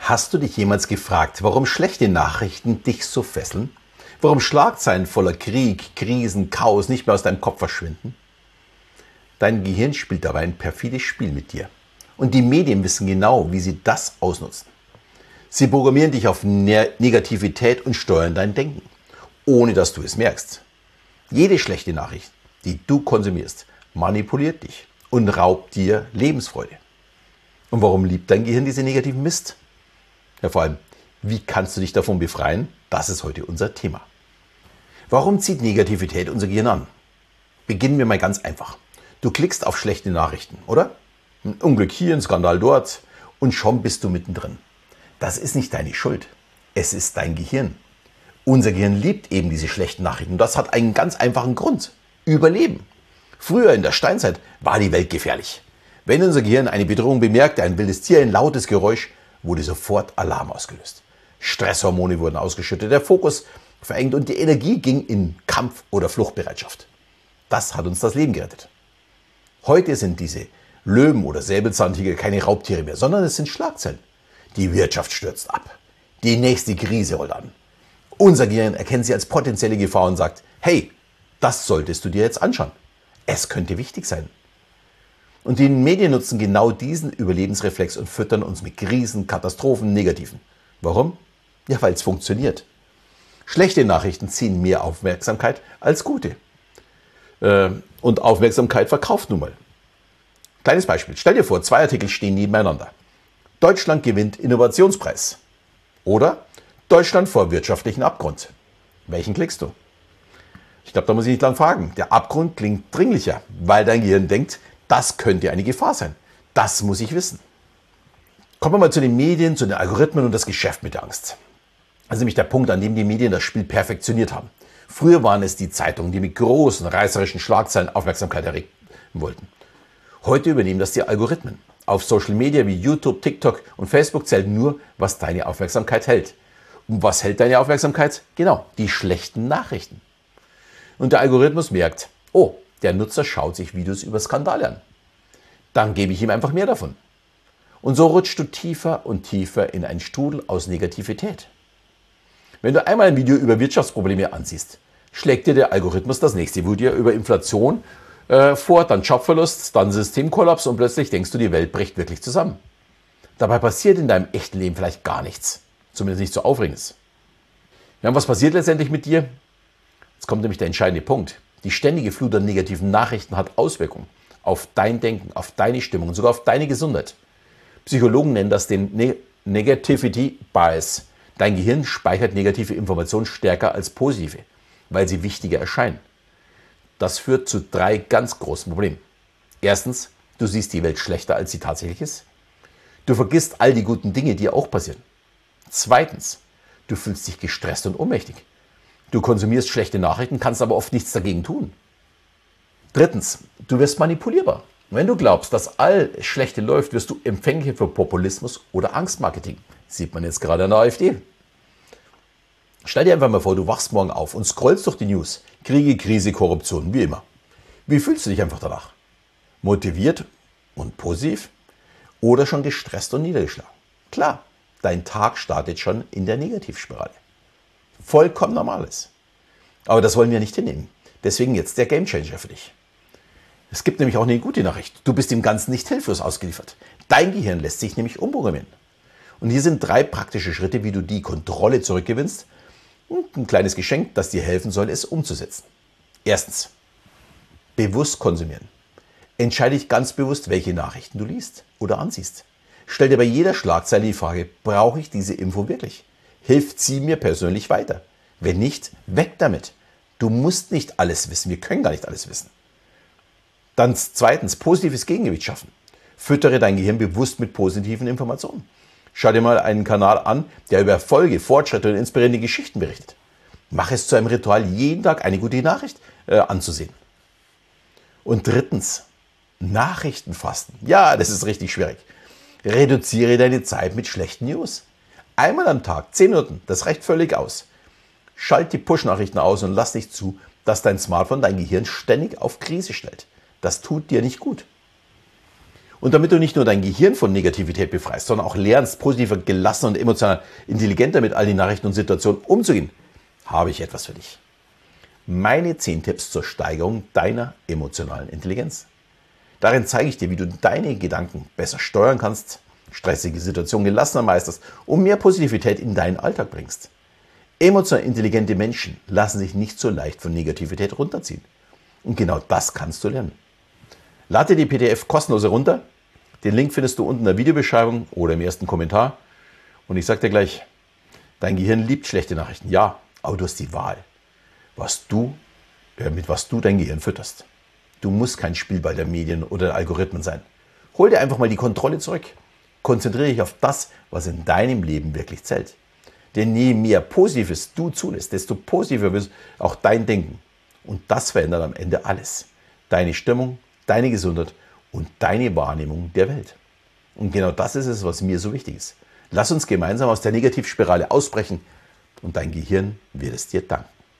Hast du dich jemals gefragt, warum schlechte Nachrichten dich so fesseln? Warum Schlagzeilen voller Krieg, Krisen, Chaos nicht mehr aus deinem Kopf verschwinden? Dein Gehirn spielt dabei ein perfides Spiel mit dir. Und die Medien wissen genau, wie sie das ausnutzen. Sie programmieren dich auf Negativität und steuern dein Denken, ohne dass du es merkst. Jede schlechte Nachricht, die du konsumierst, manipuliert dich und raubt dir Lebensfreude. Und warum liebt dein Gehirn diese negativen Mist? Ja, vor allem, wie kannst du dich davon befreien? Das ist heute unser Thema. Warum zieht Negativität unser Gehirn an? Beginnen wir mal ganz einfach. Du klickst auf schlechte Nachrichten, oder? Ein Unglück hier, ein Skandal dort und schon bist du mittendrin. Das ist nicht deine Schuld. Es ist dein Gehirn. Unser Gehirn liebt eben diese schlechten Nachrichten. Das hat einen ganz einfachen Grund. Überleben. Früher in der Steinzeit war die Welt gefährlich. Wenn unser Gehirn eine Bedrohung bemerkte, ein wildes Tier, ein lautes Geräusch, wurde sofort Alarm ausgelöst. Stresshormone wurden ausgeschüttet, der Fokus verengt und die Energie ging in Kampf- oder Fluchtbereitschaft. Das hat uns das Leben gerettet. Heute sind diese Löwen oder Säbelzahntiger keine Raubtiere mehr, sondern es sind Schlagzeilen. Die Wirtschaft stürzt ab. Die nächste Krise rollt an. Unser Gehirn erkennt sie als potenzielle Gefahr und sagt, hey, das solltest du dir jetzt anschauen. Es könnte wichtig sein. Und die Medien nutzen genau diesen Überlebensreflex und füttern uns mit Krisen, Katastrophen, Negativen. Warum? Ja, weil es funktioniert. Schlechte Nachrichten ziehen mehr Aufmerksamkeit als gute. Und Aufmerksamkeit verkauft nun mal. Kleines Beispiel. Stell dir vor, 2 Artikel stehen nebeneinander. Deutschland gewinnt Innovationspreis. Oder Deutschland vor wirtschaftlichen Abgrund. Welchen klickst du? Ich glaube, da muss ich nicht lang fragen. Der Abgrund klingt dringlicher, weil dein Gehirn denkt, das könnte eine Gefahr sein. Das muss ich wissen. Kommen wir mal zu den Medien, zu den Algorithmen und das Geschäft mit der Angst. Das ist nämlich der Punkt, an dem die Medien das Spiel perfektioniert haben. Früher waren es die Zeitungen, die mit großen, reißerischen Schlagzeilen Aufmerksamkeit erregen wollten. Heute übernehmen das die Algorithmen. Auf Social Media wie YouTube, TikTok und Facebook zählt nur, was deine Aufmerksamkeit hält. Und was hält deine Aufmerksamkeit? Genau, die schlechten Nachrichten. Und der Algorithmus merkt, oh, der Nutzer schaut sich Videos über Skandale an. Dann gebe ich ihm einfach mehr davon. Und so rutschst du tiefer und tiefer in einen Strudel aus Negativität. Wenn du einmal ein Video über Wirtschaftsprobleme ansiehst, schlägt dir der Algorithmus das nächste Video über Inflation vor, dann Jobverlust, dann Systemkollaps und plötzlich denkst du, die Welt bricht wirklich zusammen. Dabei passiert in deinem echten Leben vielleicht gar nichts. Zumindest nicht so Aufregendes. Ja, und was passiert letztendlich mit dir? Jetzt kommt nämlich der entscheidende Punkt. Die ständige Flut an negativen Nachrichten hat Auswirkungen auf dein Denken, auf deine Stimmung und sogar auf deine Gesundheit. Psychologen nennen das den Negativity Bias. Dein Gehirn speichert negative Informationen stärker als positive, weil sie wichtiger erscheinen. Das führt zu 3 ganz großen Problemen. Erstens, du siehst die Welt schlechter, als sie tatsächlich ist. Du vergisst all die guten Dinge, die auch passieren. Zweitens, du fühlst dich gestresst und ohnmächtig. Du konsumierst schlechte Nachrichten, kannst aber oft nichts dagegen tun. Drittens, du wirst manipulierbar. Wenn du glaubst, dass all Schlechte läuft, wirst du empfänglich für Populismus oder Angstmarketing. Sieht man jetzt gerade an der AfD. Stell dir einfach mal vor, du wachst morgen auf und scrollst durch die News. Kriege, Krise, Korruption, wie immer. Wie fühlst du dich einfach danach? Motiviert und positiv? Oder schon gestresst und niedergeschlagen? Klar, dein Tag startet schon in der Negativspirale. Vollkommen normales. Aber das wollen wir nicht hinnehmen. Deswegen jetzt der Gamechanger für dich. Es gibt nämlich auch eine gute Nachricht. Du bist dem Ganzen nicht hilflos ausgeliefert. Dein Gehirn lässt sich nämlich umprogrammieren. Und hier sind 3 praktische Schritte, wie du die Kontrolle zurückgewinnst und ein kleines Geschenk, das dir helfen soll, es umzusetzen. Erstens, bewusst konsumieren. Entscheide dich ganz bewusst, welche Nachrichten du liest oder ansiehst. Stell dir bei jeder Schlagzeile die Frage, brauche ich diese Info wirklich? Hilft sie mir persönlich weiter? Wenn nicht, weg damit. Du musst nicht alles wissen, wir können gar nicht alles wissen. Dann zweitens, positives Gegengewicht schaffen. Füttere dein Gehirn bewusst mit positiven Informationen. Schau dir mal einen Kanal an, der über Erfolge, Fortschritte und inspirierende Geschichten berichtet. Mach es zu einem Ritual, jeden Tag eine gute Nachricht anzusehen. Und drittens, Nachrichtenfasten. Ja, das ist richtig schwierig. Reduziere deine Zeit mit schlechten News. Einmal am Tag, 10 Minuten, das reicht völlig aus. Schalt die Push-Nachrichten aus und lass nicht zu, dass dein Smartphone dein Gehirn ständig auf Krise stellt. Das tut dir nicht gut. Und damit du nicht nur dein Gehirn von Negativität befreist, sondern auch lernst, positiver, gelassener und emotional intelligenter mit all den Nachrichten und Situationen umzugehen, habe ich etwas für dich. Meine 10 Tipps zur Steigerung deiner emotionalen Intelligenz. Darin zeige ich dir, wie du deine Gedanken besser steuern kannst, stressige Situationen gelassener meisterst und mehr Positivität in deinen Alltag bringst. Emotional intelligente Menschen lassen sich nicht so leicht von Negativität runterziehen. Und genau das kannst du lernen. Lade die PDF kostenlos herunter. Den Link findest du unten in der Videobeschreibung oder im ersten Kommentar. Und ich sage dir gleich, dein Gehirn liebt schlechte Nachrichten. Ja, aber du hast die Wahl, mit was du dein Gehirn fütterst. Du musst kein Spielball der Medien oder der Algorithmen sein. Hol dir einfach mal die Kontrolle zurück. Konzentriere dich auf das, was in deinem Leben wirklich zählt. Denn je mehr Positives du zulässt, desto positiver wird auch dein Denken. Und das verändert am Ende alles. Deine Stimmung, deine Gesundheit und deine Wahrnehmung der Welt. Und genau das ist es, was mir so wichtig ist. Lass uns gemeinsam aus der Negativspirale ausbrechen und dein Gehirn wird es dir danken.